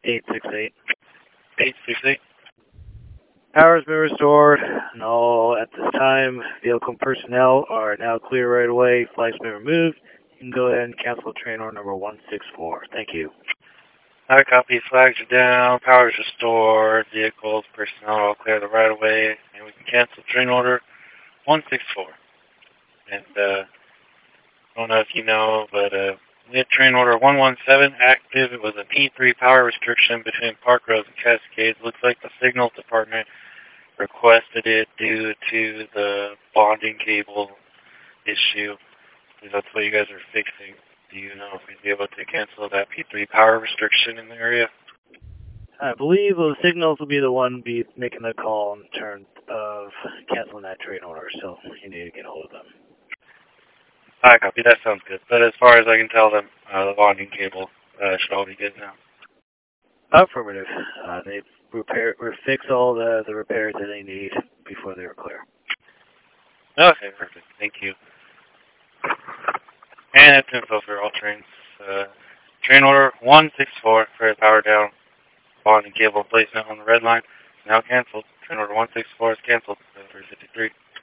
868. 868. Power's been restored. No, at this time, vehicle and personnel are now clear right away. Flag's been removed. You can go ahead and cancel train order number 164. Thank you. Alright, copy. Flags are down. Power is restored. Vehicles, personnel all clear the right of way. And we can cancel train order 164. And, I don't know if you know, but, we had train order 117 active. It was a P3 power restriction between Park Rose and Cascades. Looks like the signals department requested it due to the bonding cable issue. That's what you guys are fixing. Do you know if we'd be able to cancel that P3 power restriction in the area? I believe the signals will be the one be making the call in terms of canceling that train order, so you need to get a hold of them. Alright, copy. That sounds good. But as far as I can tell them, the bonding cable should all be good now. Affirmative. They've fixed all the repairs that they need before they were clear. Okay, perfect. Thank you. And that's info for all trains. Train order 164 for power down. Bonding cable placement on the red line. Now canceled. Train order 164 is canceled. 353.